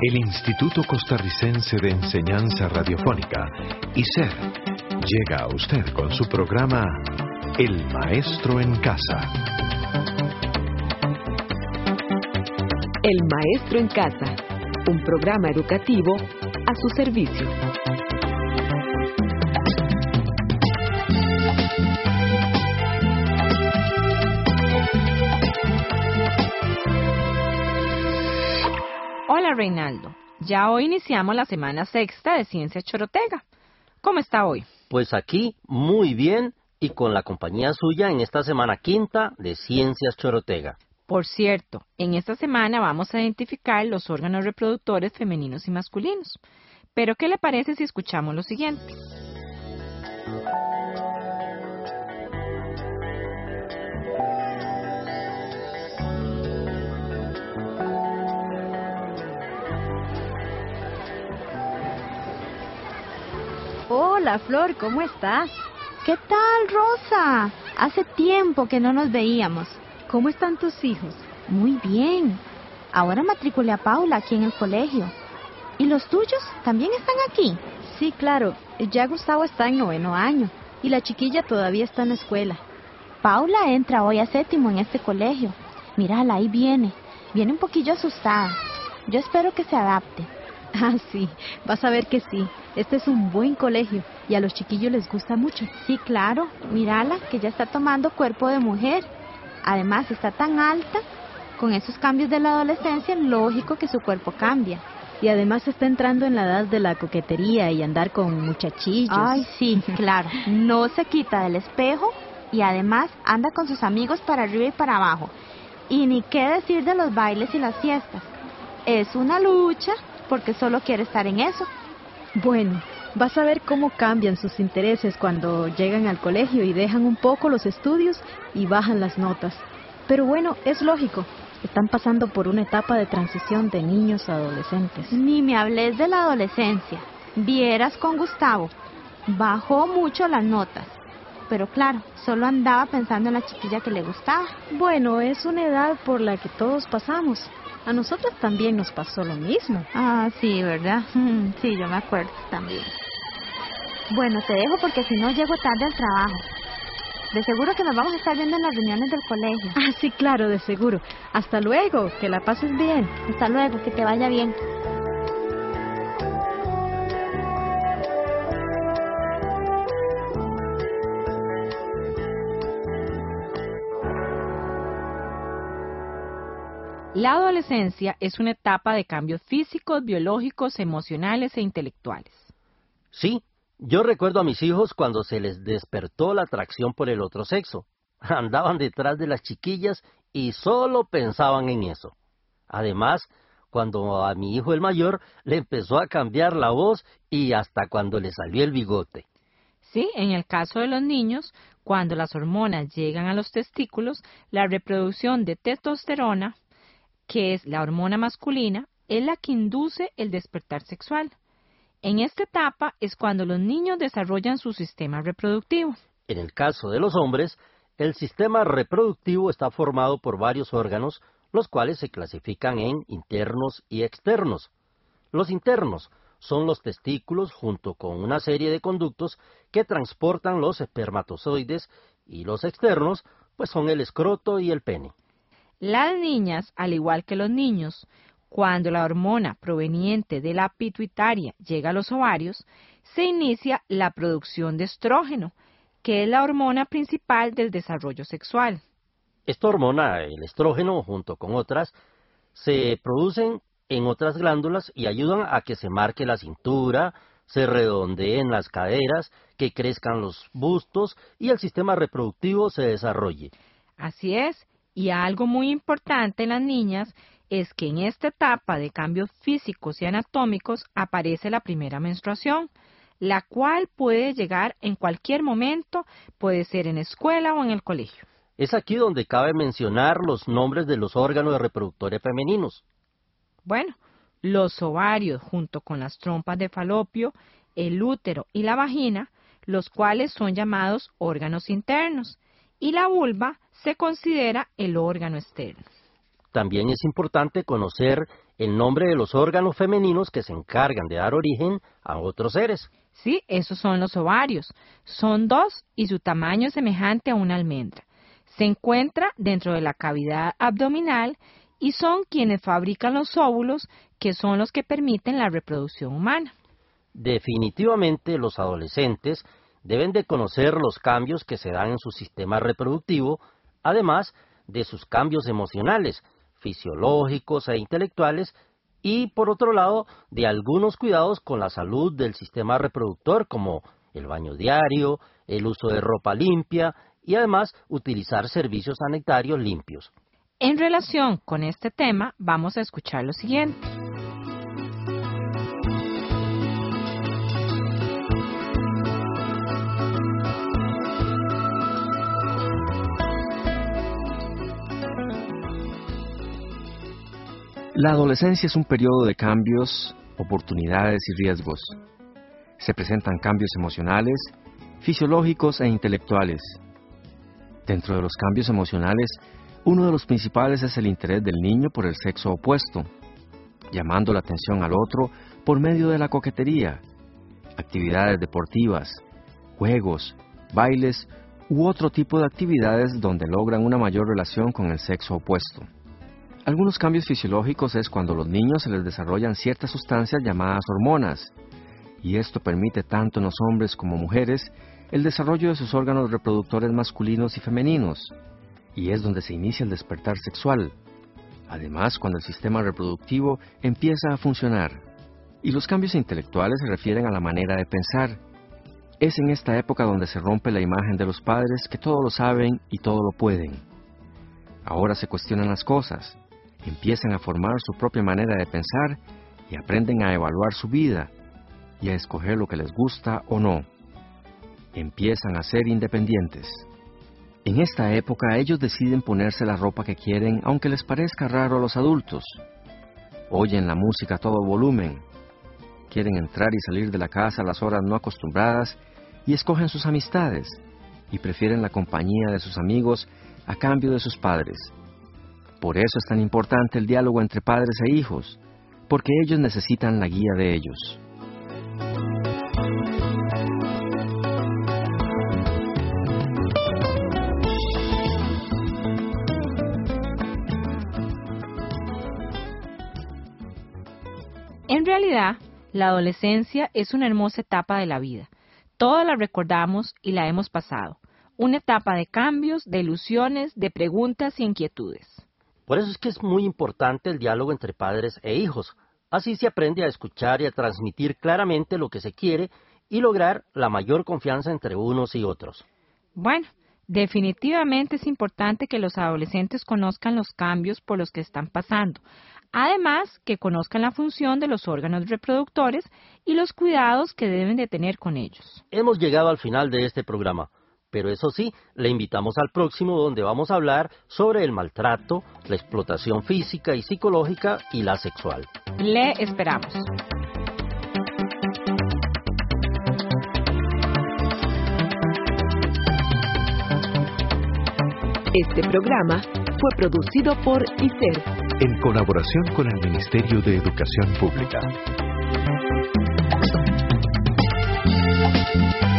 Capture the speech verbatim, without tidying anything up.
El Instituto Costarricense de Enseñanza Radiofónica, I C E R, llega a usted con su programa El Maestro en Casa. El Maestro en Casa, un programa educativo a su servicio. Hola Reinaldo, ya hoy iniciamos la semana sexta de Ciencias Chorotega. ¿Cómo está hoy? Pues aquí muy bien y con la compañía suya en esta semana quinta de Ciencias Chorotega. Por cierto, en esta semana vamos a identificar los órganos reproductores femeninos y masculinos. Pero ¿qué le parece si escuchamos lo siguiente? Hola, Flor, ¿cómo estás? ¿Qué tal, Rosa? Hace tiempo que no nos veíamos. ¿Cómo están tus hijos? Muy bien. Ahora matriculé a Paula aquí en el colegio. ¿Y los tuyos también están aquí? Sí, claro. Ya Gustavo está en noveno año y la chiquilla todavía está en la escuela. Paula entra hoy a séptimo en este colegio. Mírala, ahí viene. Viene un poquillo asustada. Yo espero que se adapte. Ah, sí. Vas a ver que sí. Este es un buen colegio y a los chiquillos les gusta mucho. Sí, claro. Mírala, que ya está tomando cuerpo de mujer. Además, está tan alta. Con esos cambios de la adolescencia, lógico que su cuerpo cambia. Y además está entrando en la edad de la coquetería y andar con muchachillos. Ay, sí, claro. No se quita del espejo y además anda con sus amigos para arriba y para abajo. Y ni qué decir de los bailes y las fiestas. Es una lucha porque solo quiere estar en eso. Bueno, vas a ver cómo cambian sus intereses cuando llegan al colegio y dejan un poco los estudios y bajan las notas. Pero bueno, es lógico. Están pasando por una etapa de transición de niños a adolescentes. Ni me hables de la adolescencia. Vieras con Gustavo. Bajó mucho las notas. Pero claro, solo andaba pensando en la chiquilla que le gustaba. Bueno, es una edad por la que todos pasamos. A nosotros también nos pasó lo mismo. Ah, sí, ¿verdad? Sí, yo me acuerdo también. Bueno, te dejo porque si no llego tarde al trabajo. De seguro que nos vamos a estar viendo en las reuniones del colegio. Ah, sí, claro, de seguro. Hasta luego, que la pases bien. Hasta luego, que te vaya bien. La adolescencia es una etapa de cambios físicos, biológicos, emocionales e intelectuales. Sí, yo recuerdo a mis hijos cuando se les despertó la atracción por el otro sexo. Andaban detrás de las chiquillas y solo pensaban en eso. Además, cuando a mi hijo el mayor le empezó a cambiar la voz y hasta cuando le salió el bigote. Sí, en el caso de los niños, cuando las hormonas llegan a los testículos, la reproducción de testosterona, que es la hormona masculina, es la que induce el despertar sexual. En esta etapa es cuando los niños desarrollan su sistema reproductivo. En el caso de los hombres, el sistema reproductivo está formado por varios órganos, los cuales se clasifican en internos y externos. Los internos son los testículos junto con una serie de conductos que transportan los espermatozoides, y los externos pues son el escroto y el pene. Las niñas, al igual que los niños, cuando la hormona proveniente de la pituitaria llega a los ovarios, se inicia la producción de estrógeno, que es la hormona principal del desarrollo sexual. Esta hormona, el estrógeno, junto con otras, se producen en otras glándulas y ayudan a que se marque la cintura, se redondeen las caderas, que crezcan los bustos y el sistema reproductivo se desarrolle. Así es. Y algo muy importante en las niñas es que en esta etapa de cambios físicos y anatómicos aparece la primera menstruación, la cual puede llegar en cualquier momento, puede ser en escuela o en el colegio. Es aquí donde cabe mencionar los nombres de los órganos reproductores femeninos. Bueno, los ovarios junto con las trompas de falopio, el útero y la vagina, los cuales son llamados órganos internos, y la vulva se considera el órgano externo. También es importante conocer el nombre de los órganos femeninos que se encargan de dar origen a otros seres. Sí, esos son los ovarios. Son dos y su tamaño es semejante a una almendra. Se encuentra dentro de la cavidad abdominal y son quienes fabrican los óvulos, que son los que permiten la reproducción humana. Definitivamente los adolescentes deben de conocer los cambios que se dan en su sistema reproductivo, además de sus cambios emocionales, fisiológicos e intelectuales, y por otro lado, de algunos cuidados con la salud del sistema reproductor, como el baño diario, el uso de ropa limpia y además utilizar servicios sanitarios limpios. En relación con este tema, vamos a escuchar lo siguiente. La adolescencia es un periodo de cambios, oportunidades y riesgos. Se presentan cambios emocionales, fisiológicos e intelectuales. Dentro de los cambios emocionales, uno de los principales es el interés del niño por el sexo opuesto, llamando la atención al otro por medio de la coquetería, actividades deportivas, juegos, bailes u otro tipo de actividades donde logran una mayor relación con el sexo opuesto. Algunos cambios fisiológicos es cuando a los niños se les desarrollan ciertas sustancias llamadas hormonas, y esto permite tanto en los hombres como mujeres el desarrollo de sus órganos reproductores masculinos y femeninos, y es donde se inicia el despertar sexual. Además, cuando el sistema reproductivo empieza a funcionar. Y los cambios intelectuales se refieren a la manera de pensar. Es en esta época donde se rompe la imagen de los padres que todo lo saben y todo lo pueden. Ahora se cuestionan las cosas, empiezan a formar su propia manera de pensar y aprenden a evaluar su vida y a escoger lo que les gusta o no. Empiezan a ser independientes. En esta época ellos deciden ponerse la ropa que quieren aunque les parezca raro a los adultos. Oyen la música a todo volumen. Quieren entrar y salir de la casa a las horas no acostumbradas y escogen sus amistades y prefieren la compañía de sus amigos a cambio de sus padres. Por eso es tan importante el diálogo entre padres e hijos, porque ellos necesitan la guía de ellos. En realidad, la adolescencia es una hermosa etapa de la vida. Todas la recordamos y la hemos pasado. Una etapa de cambios, de ilusiones, de preguntas y inquietudes. Por eso es que es muy importante el diálogo entre padres e hijos. Así se aprende a escuchar y a transmitir claramente lo que se quiere y lograr la mayor confianza entre unos y otros. Bueno, definitivamente es importante que los adolescentes conozcan los cambios por los que están pasando. Además, que conozcan la función de los órganos reproductores y los cuidados que deben de tener con ellos. Hemos llegado al final de este programa, pero eso sí, le invitamos al próximo donde vamos a hablar sobre el maltrato, la explotación física y psicológica y la sexual. Le esperamos. Este programa fue producido por I C E R, en colaboración con el Ministerio de Educación Pública.